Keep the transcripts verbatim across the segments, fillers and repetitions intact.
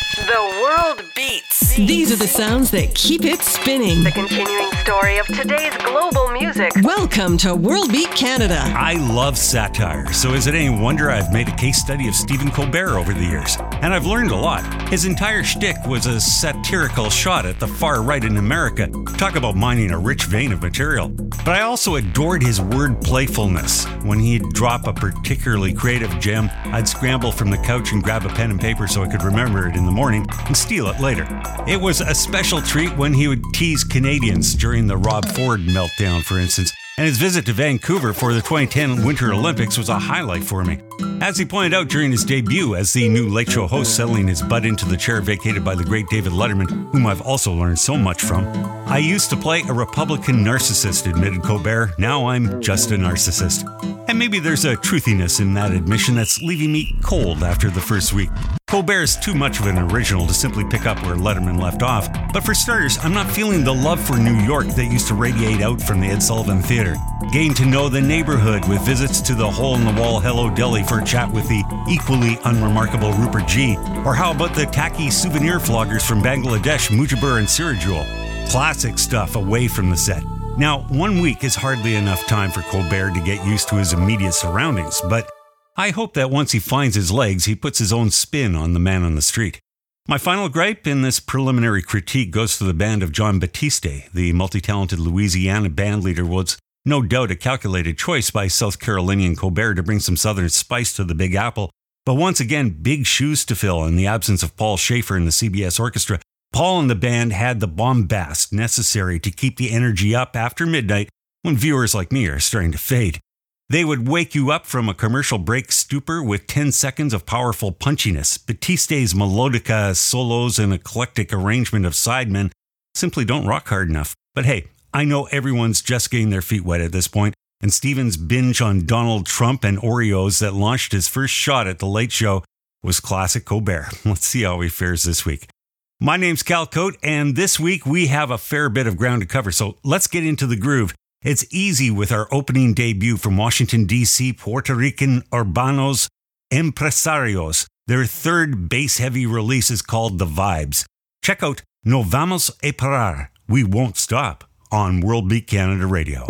The world beats. These are the sounds that keep it spinning. The continuing story of today's global music. Welcome to World Beat Canada. I love satire, so is it any wonder I've made a case study of Stephen Colbert over the years? And I've learned a lot. His entire shtick was a satirical shot at the far right in America. Talk about mining a rich vein of material. But I also adored his word playfulness. When he'd drop a particularly creative gem, I'd scramble from the couch and grab a pen and paper so I could remember it in the morning and steal it later. It was a special treat when he would tease Canadians during the Rob Ford meltdown, for instance, and his visit to Vancouver for the twenty ten Winter Olympics was a highlight for me. As he pointed out during his debut as the new Late Show host, settling his butt into the chair vacated by the great David Letterman, whom I've also learned so much from, "I used to play a Republican narcissist," admitted Colbert. "Now I'm just a narcissist." And maybe there's a truthiness in that admission that's leaving me cold after the first week. Colbert's too much of an original to simply pick up where Letterman left off. But for starters, I'm not feeling the love for New York that used to radiate out from the Ed Sullivan Theater. Getting to know the neighborhood with visits to the hole-in-the-wall Hello Deli for a chat with the equally unremarkable Rupert G. Or how about the tacky souvenir floggers from Bangladesh, Mujibur and Sirajul? Classic stuff away from the set. Now, one week is hardly enough time for Colbert to get used to his immediate surroundings, but I hope that once he finds his legs, he puts his own spin on the man on the street. My final gripe in this preliminary critique goes to the band of Jon Batiste. The multi-talented Louisiana bandleader was no doubt a calculated choice by South Carolinian Colbert to bring some southern spice to the Big Apple, but once again, big shoes to fill in the absence of Paul Schaefer and the C B S Orchestra. Paul and the band had the bombast necessary to keep the energy up after midnight when viewers like me are starting to fade. They would wake you up from a commercial break stupor with ten seconds of powerful punchiness. Batiste's melodica solos and eclectic arrangement of sidemen simply don't rock hard enough. But hey, I know everyone's just getting their feet wet at this point, and Stephen's binge on Donald Trump and Oreos that launched his first shot at The Late Show was classic Colbert. Let's see how he fares this week. My name's Cal Cote, and this week we have a fair bit of ground to cover, so let's get into the groove. It's easy with our opening debut from Washington, D C, Puerto Rican Urbanos Empresarios. Their third bass-heavy release is called The Vibes. Check out No Vamos a Parar, We Won't Stop, on World Beat Canada Radio.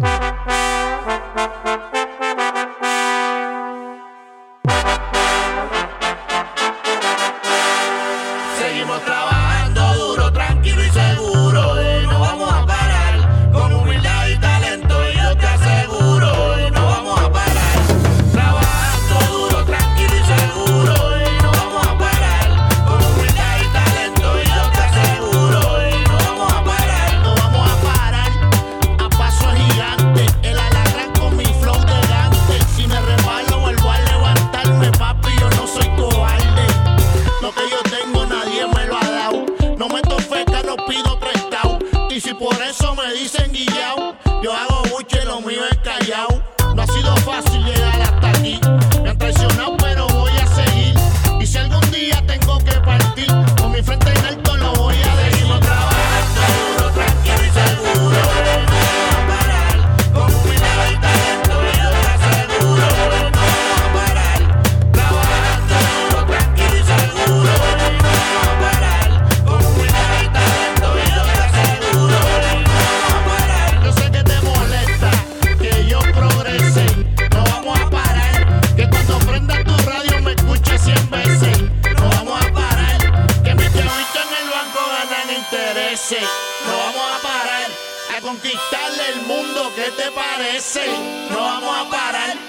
Seguimos trabajando duro, tranquilo y seguro, y no vamos a parar, con humildad y talento, y yo te aseguro, y no vamos a parar. Trabajando duro, tranquilo y seguro, y no vamos a parar, con humildad y talento, y yo te aseguro, y no vamos a parar, no vamos a parar. A paso gigante, el alacrán con mi flow de gante. Si me resbalo vuelvo a levantarme, papi, yo no soy cobarde. Lo que yo tengo nadie me lo ha dado. No me feca, no pido prestado. Y si por eso me dicen guillao, yo hago buche, lo mío es callao. No ha sido fácil llegar hasta aquí. Me han traicionado pero voy a seguir. Y si algún día tengo que partir, con mi frente en alto lo voy a decir. Seguimos trabajando duro, tranquilo y seguro, no vamos a parar, con humildad y talento, y yo te aseguro, no vamos a parar. Trabajando duro, tranquilo y seguro, no vamos a parar, con humildad y talento, y yo te aseguro, no vamos a parar. Yo sé que te molesta que yo progrese, no vamos a parar, que cuando prenda tu radio me escuches cien veces, no vamos a parar, que mis chavitos en el banco ganan intereses, no vamos a parar, a conquistarle el mundo, ¿qué te parece? No vamos a parar.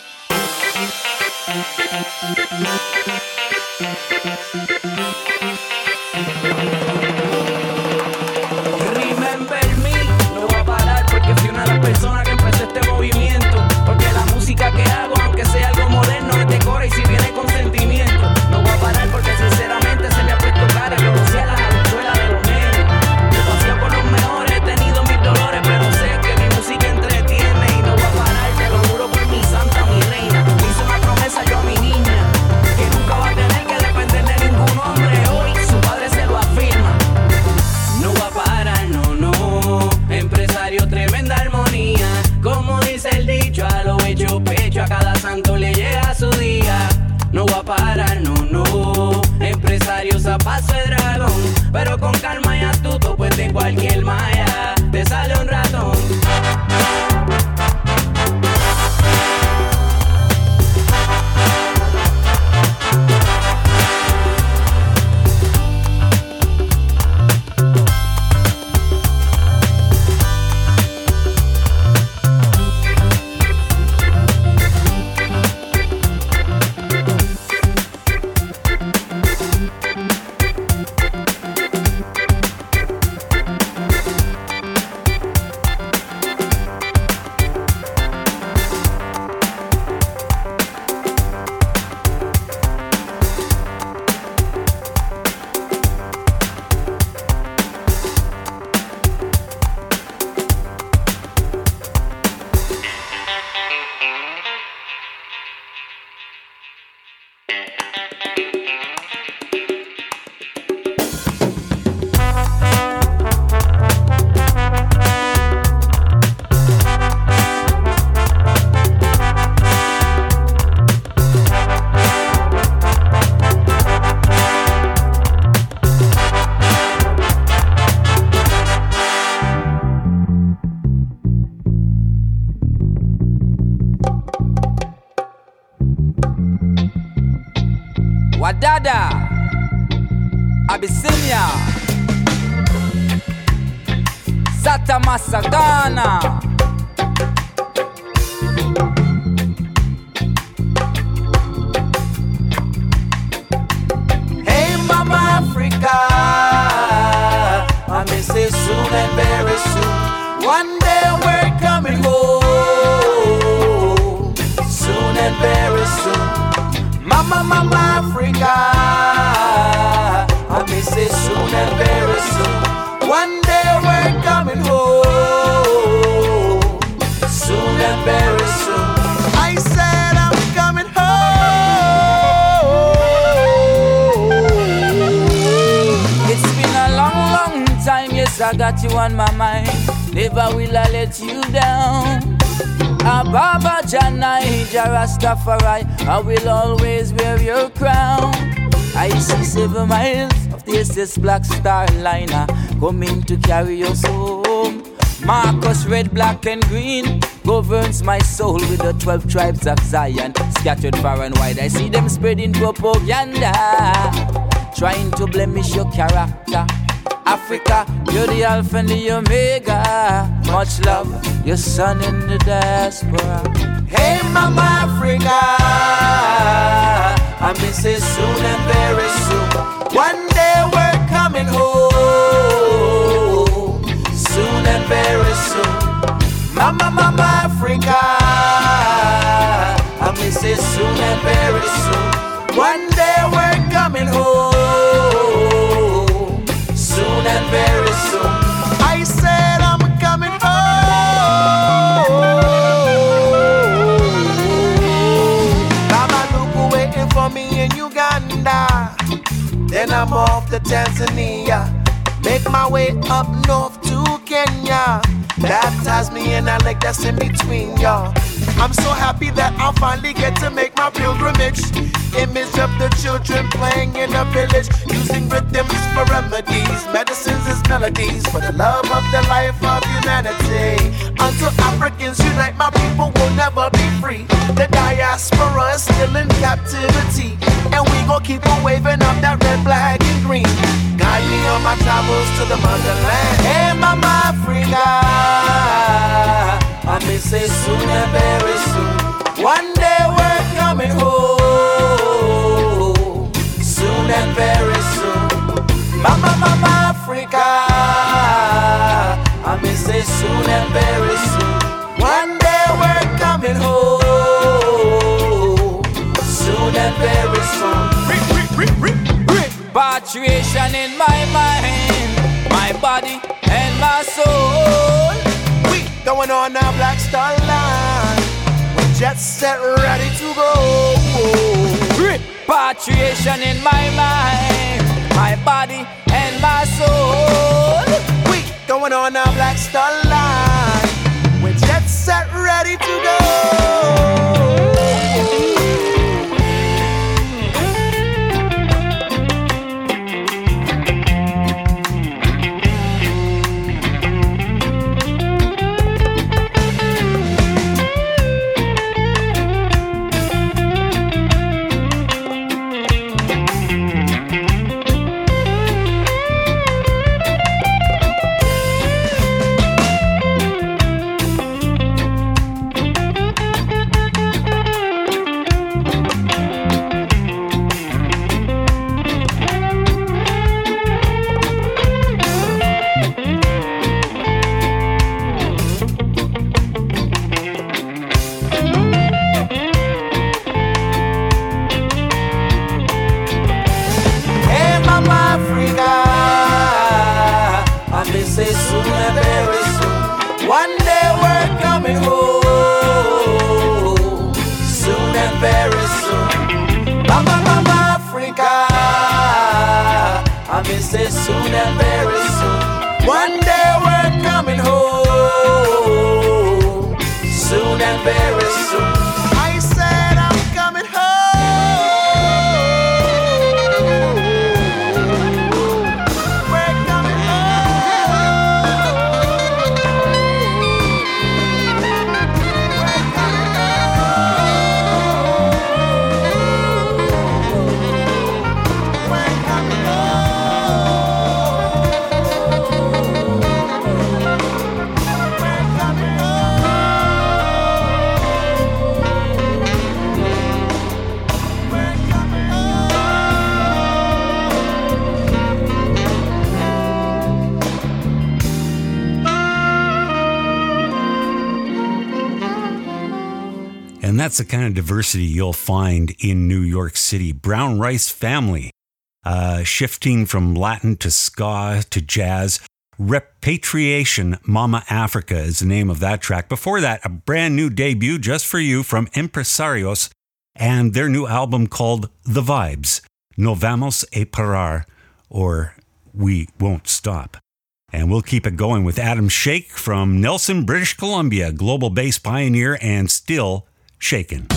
Remember me, no voy a parar porque fui una de las personas que empezó este movimiento. Porque la música que hago, aunque sea algo moderno, es de cora y si viene con sentimiento. No voy a parar porque sinceramente se me ha puesto cara. Yo no sé a las habichuelas de los nenes. Yo paseo con los mejores, he tenido mis dolores, pero sé que mi música entretiene. Y no voy a parar, te lo juro por mi santa, mi reina. Hice una promesa yo a mi niña, que nunca va a Wadada, Abyssinia, Sata Masagana. Hey Mama Africa, I may say soon and very soon. One day we're coming home, soon and very soon. Mama, Mama Africa, I may say soon and very soon. One day we're coming home, soon and very soon. I said I'm coming home. It's been a long, long time, yes, I got you on my mind. Never will I let you down. Ababa Janai Jarastafari, I will always wear your crown. I see seven miles of this, this black star liner coming to carry us home. Marcus, red, black and green governs my soul with the twelve tribes of Zion, scattered far and wide. I see them spreading propaganda, trying to blemish your character. Africa, you're the Alpha and the Omega. Much love, your son in the diaspora. Hey Mama Africa, I miss it soon and very soon. One day we're coming home, soon and very soon. Mama, Mama Africa, I miss it soon and very soon. One day we're coming home, soon and very soon. I said I'm coming home. Mama Luku waiting for me in Uganda. Then I'm off to Tanzania. Make my way up north to Kenya. Baptize me in a lake that's in between y'all. I'm so happy that I'll finally get to make my pilgrimage. Image of the children playing in a village, using rhythms for remedies, medicines as melodies, for the love of the life of humanity. Until Africans unite, my people will never be free. The diaspora is still in captivity, and we gon' keep on waving up that red, black, and green. Guide me on my travels to the motherland. Hey, Mama Africa, I may say soon and very soon. One day we're coming home, soon and very soon. Mama, Mama Africa, I may say soon and very soon. One day we're coming home, soon and very soon. Repatriation in my mind, my body and my soul. We going on a Black Star Line, with jet set ready to go. Repatriation in my mind, my body and my soul. We going on a Black Star Line, with jet set ready to go. Say soon and very soon. One day we're coming home, soon and very soon. I said I'm coming home. We're coming home. We're coming home. that's the kind of diversity you'll find in New York City. Brown Rice Family, uh, shifting from Latin to ska to jazz. Repatriation Mama Africa is the name of that track. Before that, a brand new debut just for you from Empresarios and their new album called The Vibes, No Vamos a Parar, or We Won't Stop. And we'll keep it going with Adam Shake from Nelson, British Columbia, global bass pioneer and still shaking.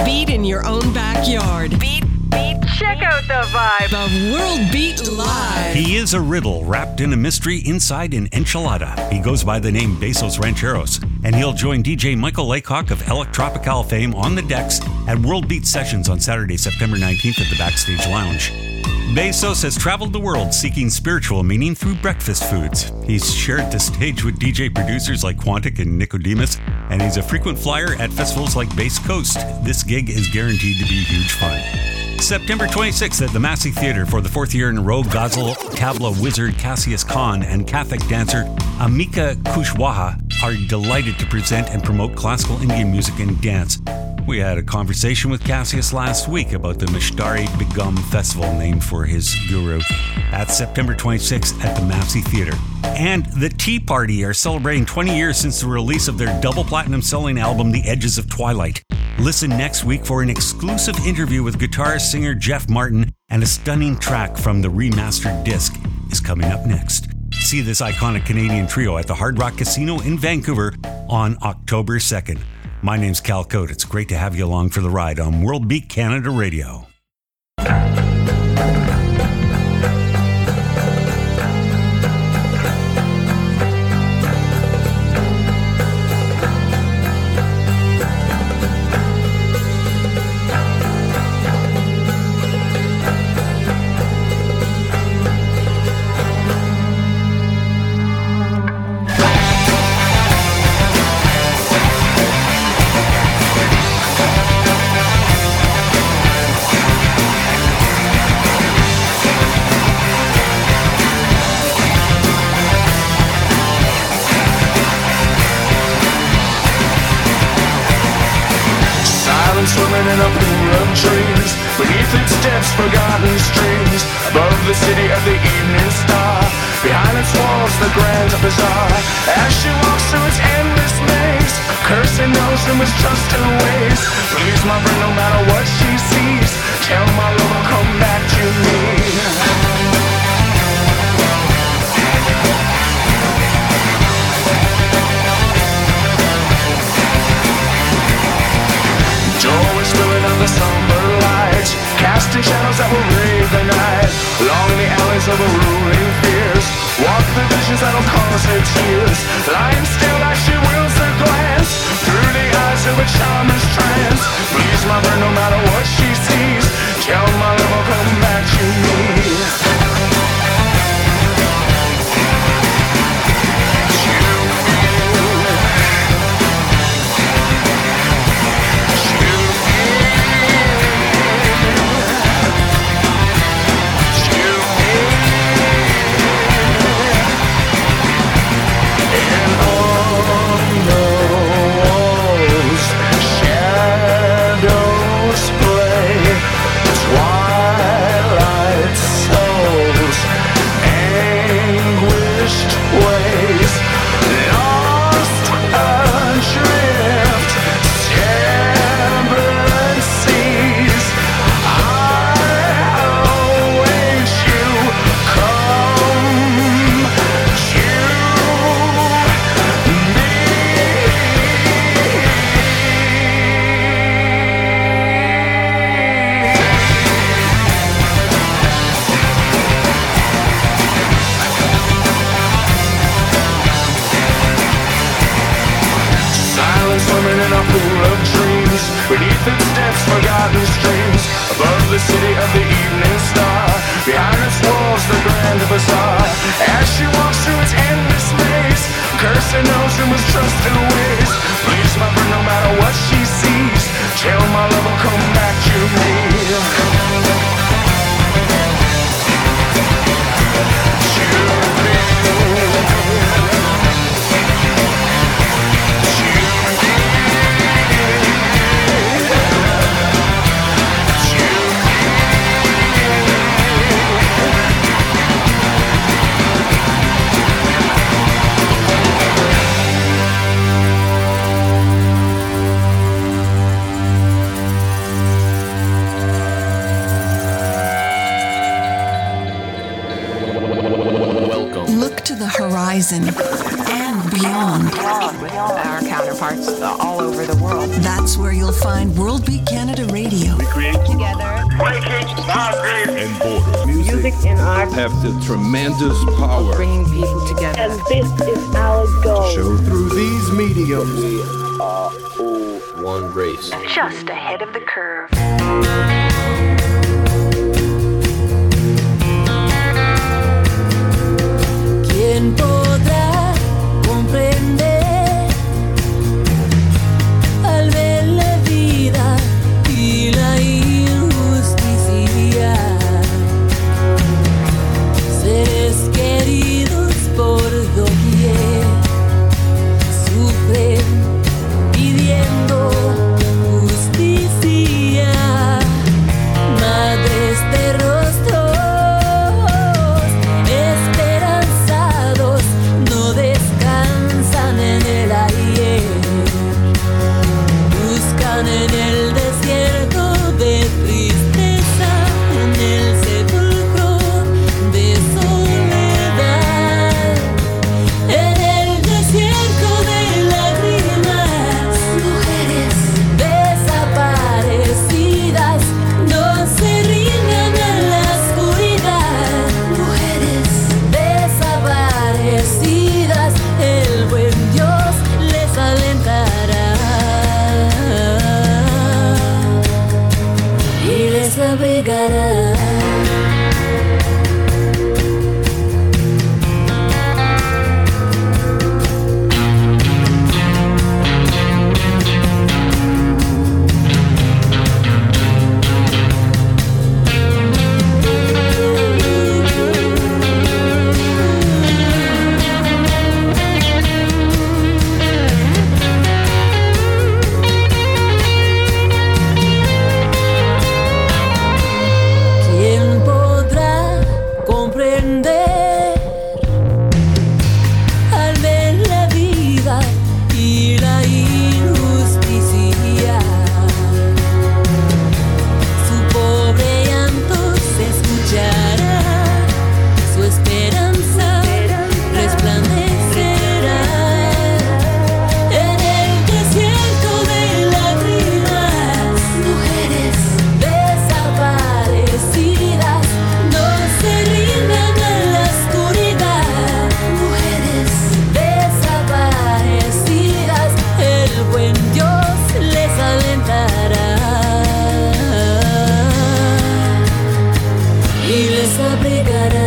beat in your own backyard. Beat, beat, check out the vibe. The World Beat Live. He is a riddle wrapped in a mystery inside an enchilada. He goes by the name Besos Rancheros, and he'll join D J Michael Laycock of Electropical fame on the decks at World Beat Sessions on Saturday, September nineteenth at the Backstage Lounge. Besos has traveled the world seeking spiritual meaning through breakfast foods. He's shared the stage with D J producers like Quantic and Nicodemus, and he's a frequent flyer at festivals like Bass Coast. This gig is guaranteed to be huge fun. September twenty-sixth at the Massey Theatre for the fourth year in a row, Ghazal tabla wizard Cassius Khan and Kathak dancer Amika Kushwaha are delighted to present and promote classical Indian music and dance. We had a conversation with Cassius last week about the Mishtari Begum Festival, named for his guru. That's September twenty-sixth at the Massey Theatre. And the Tea Party are celebrating twenty years since the release of their double platinum selling album, The Edges of Twilight. Listen next week for an exclusive interview with guitarist singer Jeff Martin, and a stunning track from the remastered disc is coming up next. See this iconic Canadian trio at the Hard Rock Casino in Vancouver on October second. My name's Cal Cote. It's great to have you along for the ride on World Beat Canada Radio. Swimming in a pool of dreams, beneath its depths forgotten streams, above the city of the evening star, behind its walls the grand bazaar. As she walks through its endless maze, cursing those who mistrust her ways. Please my friend, no matter what she sees, tell my love will come back to me. Doorways filling up the somber light, casting shadows that will raid the night. Along the alleys of her ruling fears, walk the visions that'll cause her tears. Lying still as she wills her glance, through the eyes of a charmer's trance. Please my friend, no matter what she sees, tell my love will come back to me. Look to the horizon and beyond. Our counterpart. parts uh, all over the world. That's where you'll find World Beat Canada Radio. We create Together. breaking boundaries and borders. Music and art have the tremendous power bringing people together. And this is our goal. Show through these mediums. We are all one race. Just ahead of the curve. ¿Quién podrá comprender al ver la vida y la injusticia? Seres queridos por doquier sufren pidiendo justicia. Madres de rostros esperanzados no descansan en el ayer, buscan en el desierto de tristeza, en el sepulcro de soledad, en el desierto de lágrimas, mujeres desaparecidas no se rindan a la oscuridad, mujeres desaparecidas, el buen Dios les alentará y les abrigará. ¿Quién podrá comprender al ver la vida y la injusticia? Su pobre llanto se escuchará, su esperanza resplandecerá en el desierto de lágrimas, mujeres desaparecidas no se rindan a la oscuridad, mujeres desaparecidas, el buen Dios les alentará y les abrigará.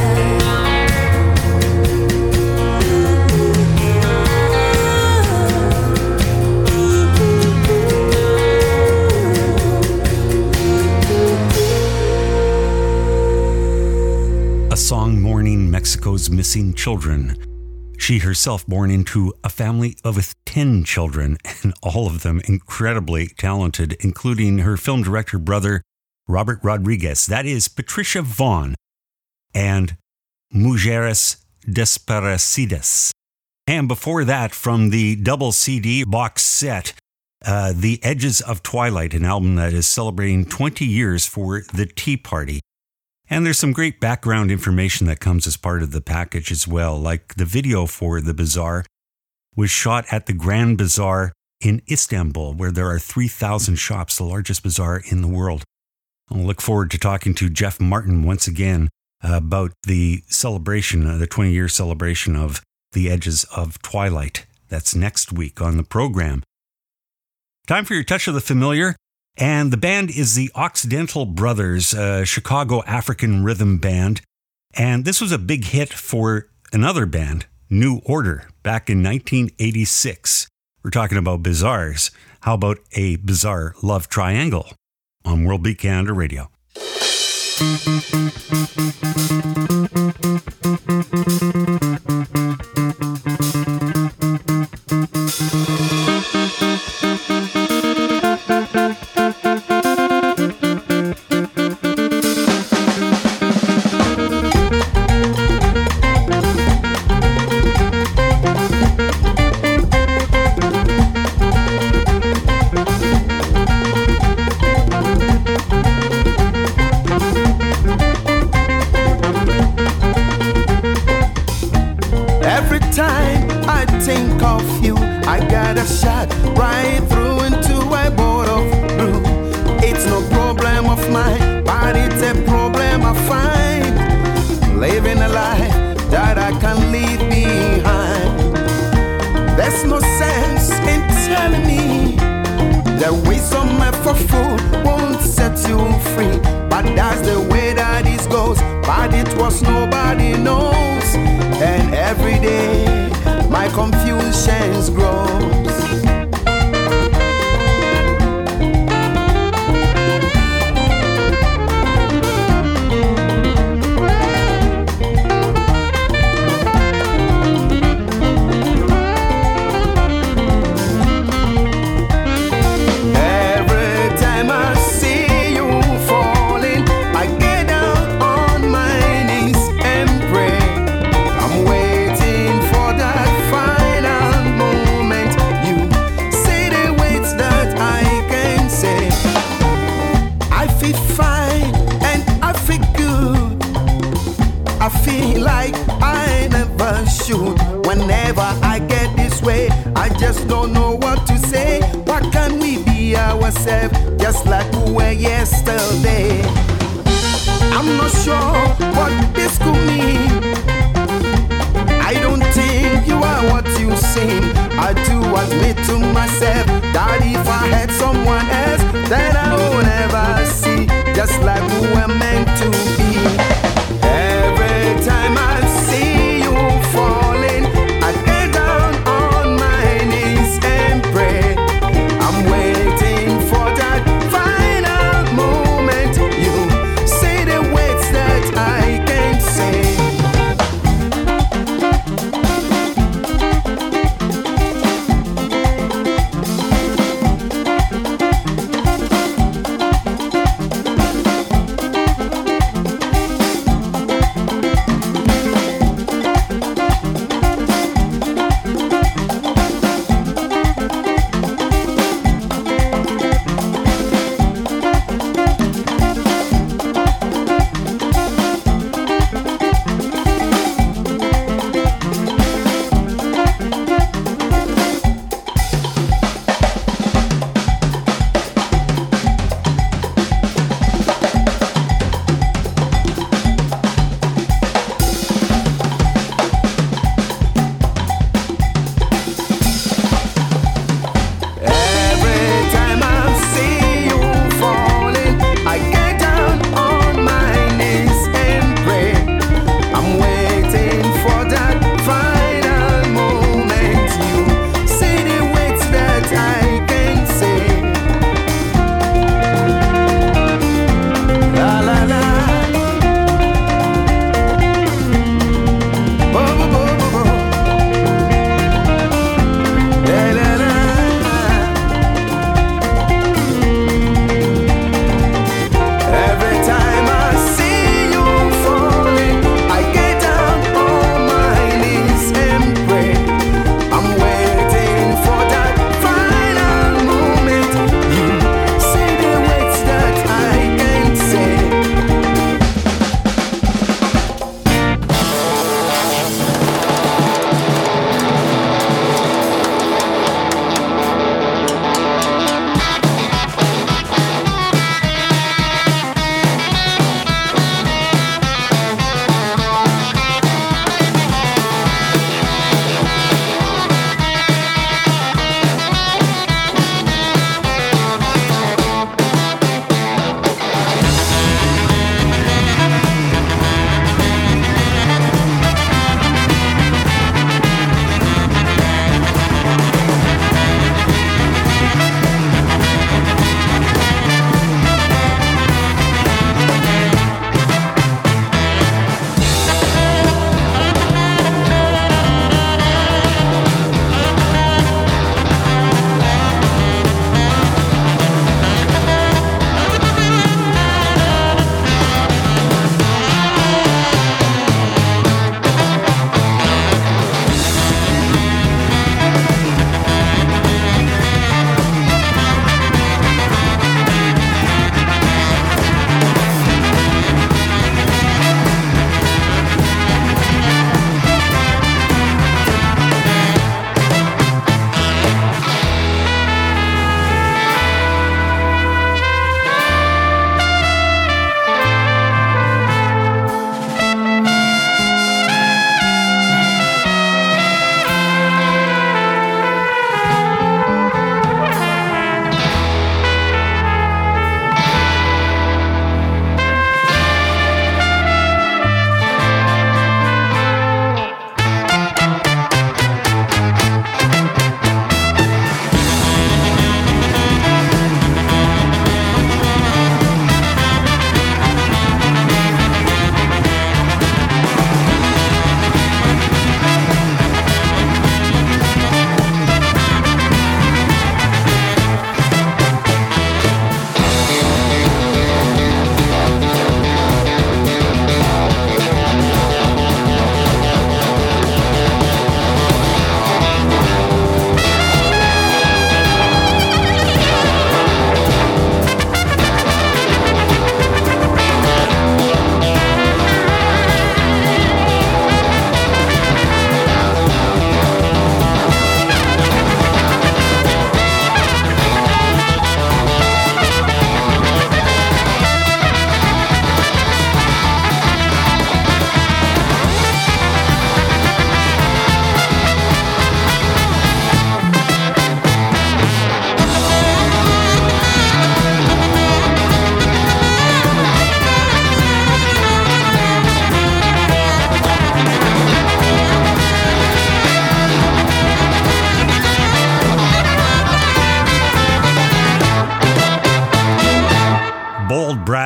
A song mourning Mexico's missing children. She herself born into a family of with ten children, and all of them incredibly talented, including her film director brother, Robert Rodriguez. That is Patricia Vaughn and Mujeres Desaparecidas. And before that, from the double C D box set, uh, The Edges of Twilight, an album that is celebrating twenty years for the Tea Party. And there's some great background information that comes as part of the package as well, like the video for the bazaar was shot at the Grand Bazaar in Istanbul, where there are three thousand shops, the largest bazaar in the world. I'll look forward to talking to Jeff Martin once again uh, about the celebration, uh, the twenty-year celebration of The Edges of Twilight. That's next week on the program. Time for your Touch of the Familiar. And the band is the Occidental Brothers, a Chicago African rhythm band. And this was a big hit for another band, New Order, back in nineteen eighty-six. We're talking about bazaars. How about a bizarre love triangle on World Beat Canada Radio? Every time I think of you, I got a shot right through into a boat of blue. It's no problem of mine, but it's a problem I find. Living a life that I can leave behind. There's no sense in telling me that wisdom for food won't set you free. But that's the way that it goes. But it was nobody knows. And every day my confusion grows. Whenever I get this way, I just don't know what to say. Why can't we be ourselves, just like we were yesterday? I'm not sure what this could mean. I don't think you are what you seem. I do admit to myself that if I had someone else, then I would never see, just like we were meant to be. Every time I see you falling, I get down on my knees and pray. I'm waiting for that final moment. You say the words that I can't say.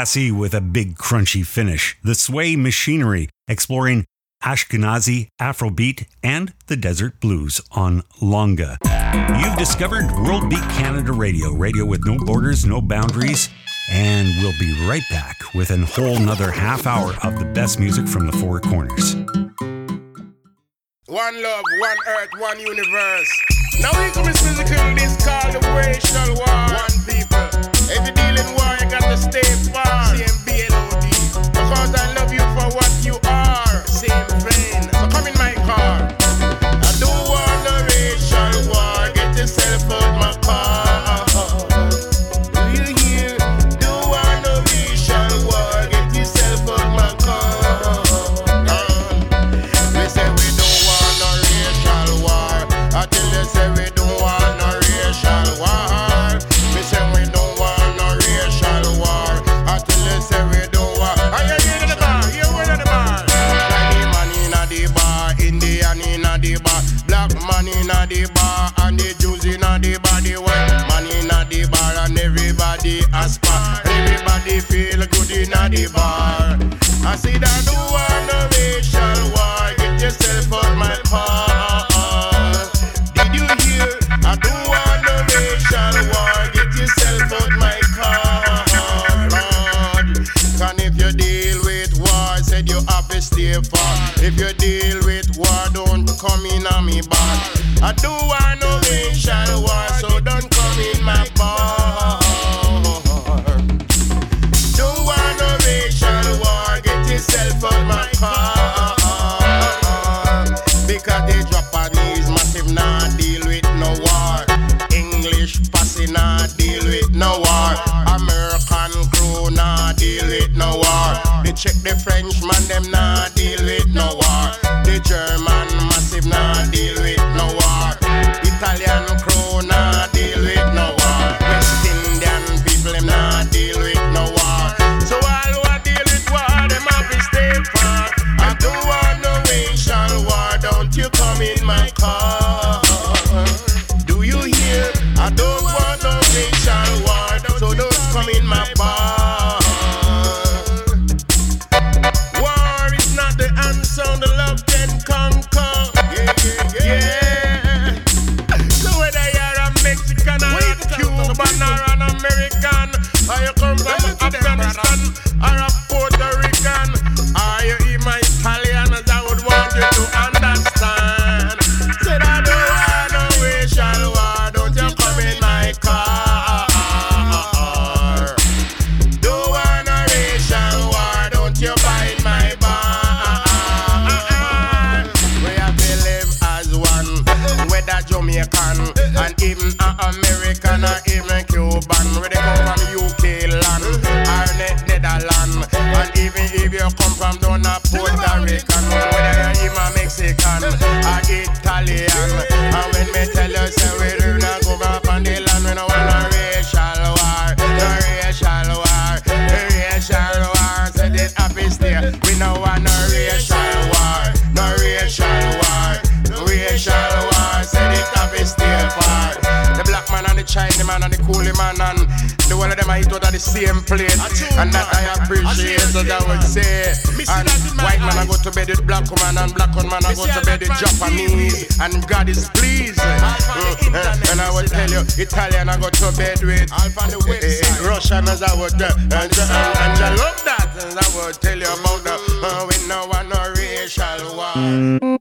classy with a big crunchy finish. The Sway Machinery, exploring Ashkenazi, Afrobeat, and the Desert Blues on Longa. You've discovered World Beat Canada Radio, radio with no borders, no boundaries, and we'll be right back with a whole nother half hour of the best music from the four corners. One love, one earth, one universe. Now we come is physical, this called the racial war. One people. If you deal in war, you got to stay far. C M B L O D. Because I love you for what you are. Same vein. So come in my car. I don't want no racial war. Get yourself out my car. Do you hear? Don't want no racial war. Get yourself out my car. We say we don't want no racial war. I tell you say we don't want no racial war. We say we don't want no racial war. I tell you say we don't want. Are you here in the bar? You in the bar? Chinese man inna the bar, Indian inna the bar, black man inna the bar, and the Jews inna the bar, the white man inna the bar, and everybody aspire. Everybody feel good inna the bar. I see that do want no racial war. Get yourself out my car. Did you hear? I do want no racial war. Get yourself out my car. Lord. And if you deal with war, said you have to stay far. If you deal with war, don't come in on me bar. I do want no racial war, so don't come in my bar. Don't want no racial war. Get yourself out my car. Because the Japanese massive nah deal with no war. English passing nah deal with no war. American crew nah deal with no war. The Czech, the Frenchman them nah deal with no war. The German massive nah deal with no war. Italian crew nah deal with no war. West Indian people them nah deal with no war. So all who a deal with war, them have to stay far. I don't want no racial war. Don't you come in my car. Do you hear? I don't want no racial war. So don't come in my bar. War is not the answer. The love can conquer. Yeah, yeah, yeah. So whether you're a Mexican or a Cuban or an American, or you come from Afghanistan or a Puerto Rican, or you even Italian, as I would want you to understand. Said I don't want no racial war. Don't you come in my car. Don't want no racial war. Don't you buy in my bar. We have to live as one, whether Jamaican and even a American or even Cuban, where they come from U K land or Netherlands, and even if you come from down a Puerto Rican, whether you're even Mexican or Italian, and when me tell you say we do not go back on the land, we don't want no racial war, no racial war, no racial war. Say this happy stay, we don't want no racial war, no racial war, no racial war. Say this happy stay far. The black man and the Chinese man and the coolie man and the one of them I eat out of the same plate, and that I appreciate. So that would say, and white man I go to bed with black woman, and black man I go to bed with Japanese, and God is pleased. Mm, and I would tell you, Italian I go to bed with uh, Russian, as I would, uh, and, and, and I love that. As I would tell you about the uh, we no want no racial war.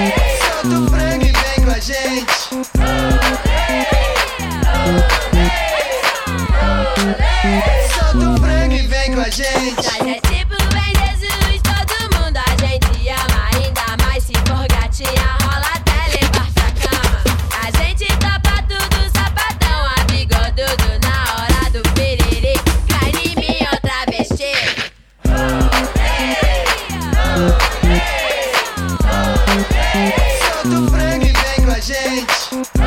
Solta o frango e vem com a gente. gente.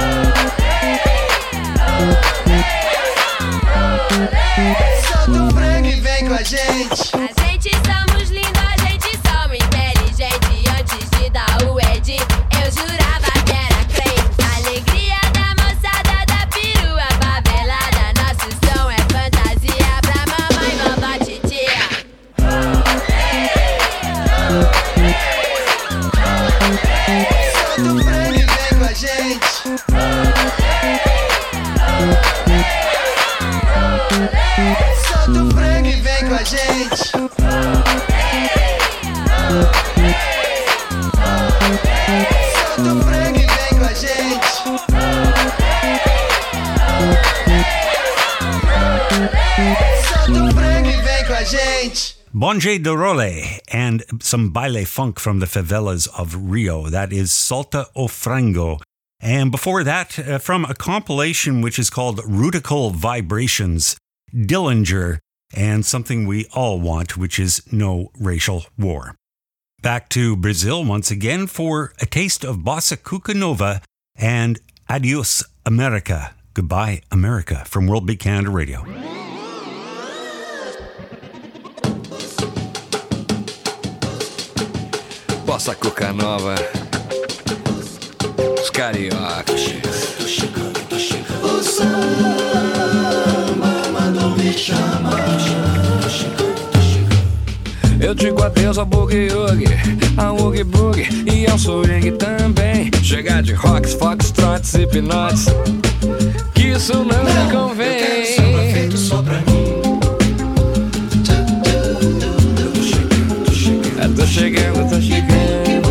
Solta um frango e vem com a gente. A gente somos lindos, a gente somos inteligente. Antes de dar o Ed, eu jurava que era crente. Alegria da moçada da perua favelada. Nosso som é fantasia pra mamãe, vovó, titia. Solta um frango e vem com a gente. Solta um frango e vem com a gente. Solta um frango e vem com a gente. Solta um frango e vem com a gente. Bonje de Role and some baile funk from the favelas of Rio. That is Solta o Frango. And before that, uh, from a compilation which is called Rutical Vibrations, Dillinger, and something we all want, which is no racial war. Back to Brazil once again for a taste of Bossa Cuca Nova and Adios America. Goodbye, America, from World Beat Canada Radio. Bossa Cuca Nova, os cariocas. O samba mandou me chamar. Eu digo adeus ao boogie woogie, ao oogie boogie e ao swing também. Chegar de rocks, foxtrots e pinotes, que isso não, não me convém. Eu quero samba feito só pra mim. Tô chegando, tô chegando.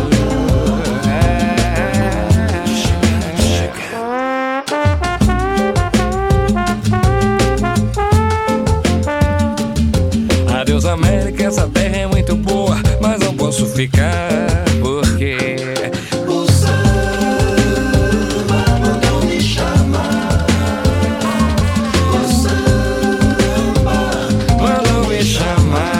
Adeus América, essa terra é muito boa, mas não posso ficar porque o samba mandou me chamar. O samba mandou me chamar.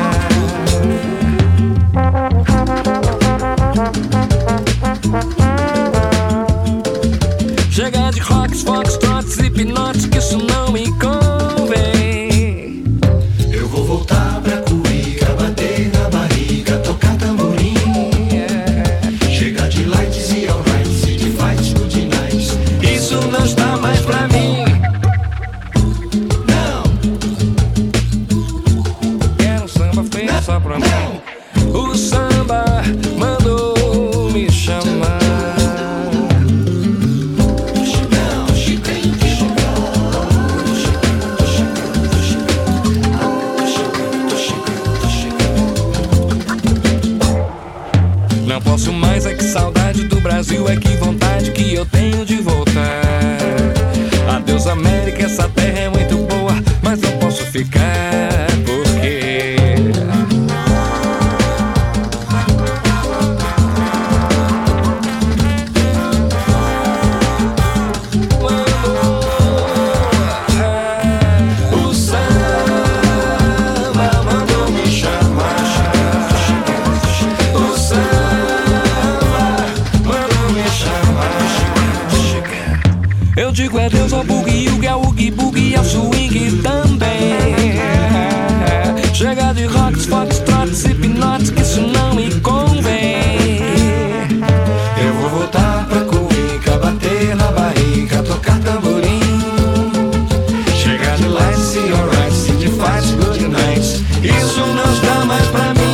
Chega de rocks, foxtrots e pinotes, que isso não me convém. Eu vou voltar pra Cuica, bater na barriga, tocar tamborim. Chega de lights e alrights e de fights good nights. Isso não está mais pra mim. Não. Quero um samba feito não. Só pra mim. O samba mandou me chamar. Não posso mais, é que saudade do Brasil, é que vontade que eu tenho de voltar. Adeus América, essa terra é muito boa, mas não posso ficar porque o samba mandou me chamar. O samba mandou me chamar. Eu digo adeus ao boogie, woogie, ao oogie boogie, ao swing também. Chega de rocks, foxtrots e pinotes, que isso não me convém. Eu vou voltar pra Cuica, bater na barriga, tocar tamborim. Chegar de lights e alrights e de fights good nights. Isso não está mais pra mim.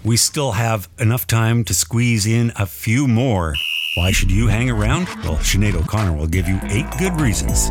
We still have enough time to squeeze in a few more. Why should you hang around? Well, Sinead O'Connor will give you eight good reasons.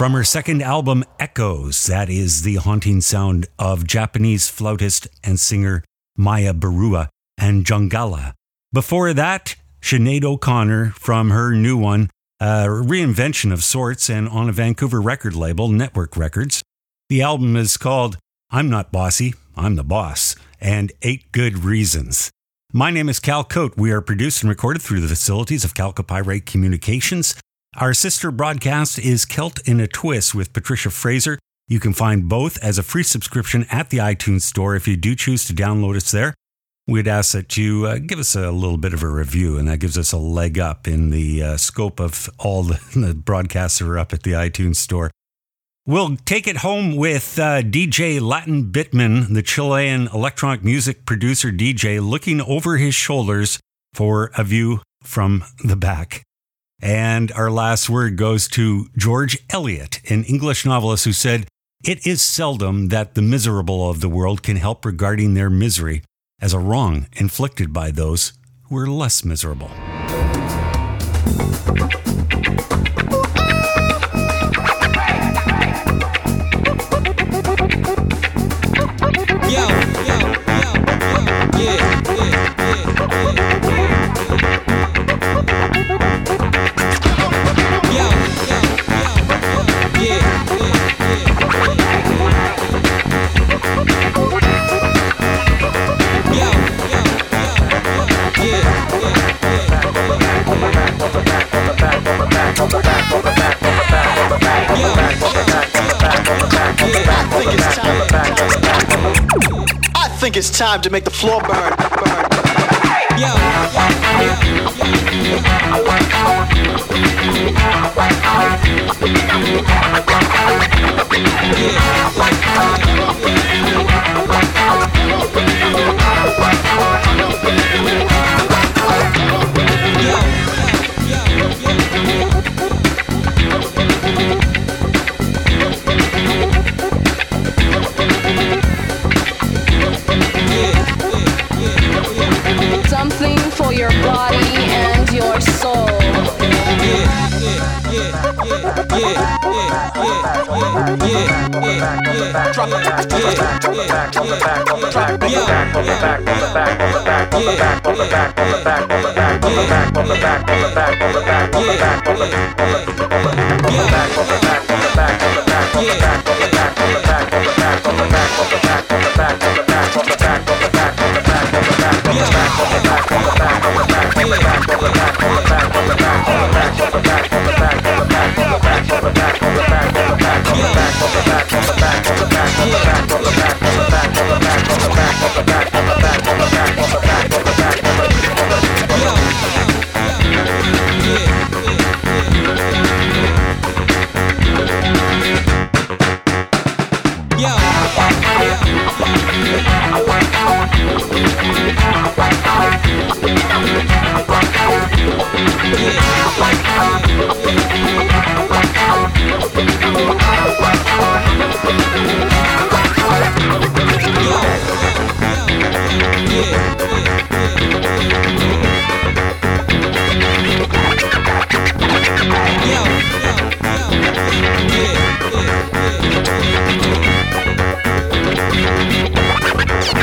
From her second album, Echoes, that is the haunting sound of Japanese flautist and singer Maya Barua and Jungala. Before that, Sinead O'Connor from her new one, a reinvention of sorts, and on a Vancouver record label, Network Records. The album is called I'm Not Bossy, I'm the Boss, and Eight Good Reasons. My name is Cal Cote. We are produced and recorded through the facilities of Calcopyrite Communications. Our sister broadcast is Celt in a Twist with Patricia Fraser. You can find both as a free subscription at the iTunes store if you do choose to download us there. We'd ask that you uh, give us a little bit of a review, and that gives us a leg up in the uh, scope of all the, the broadcasts that are up at the iTunes store. We'll take it home with uh, D J Latin Bitman, the Chilean electronic music producer D J, looking over his shoulders for a view from the back. And our last word goes to George Eliot, an English novelist who said, "It is seldom that the miserable of the world can help regarding their misery as a wrong inflicted by those who are less miserable." Yo, yo, yo, yo, yeah, yeah, yeah, Yo, yo, yo, yo, I think it's time to make the floor burn. burn. Yo, something for your body and your soul.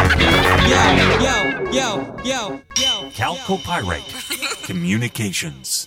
Calcopyrite Communications.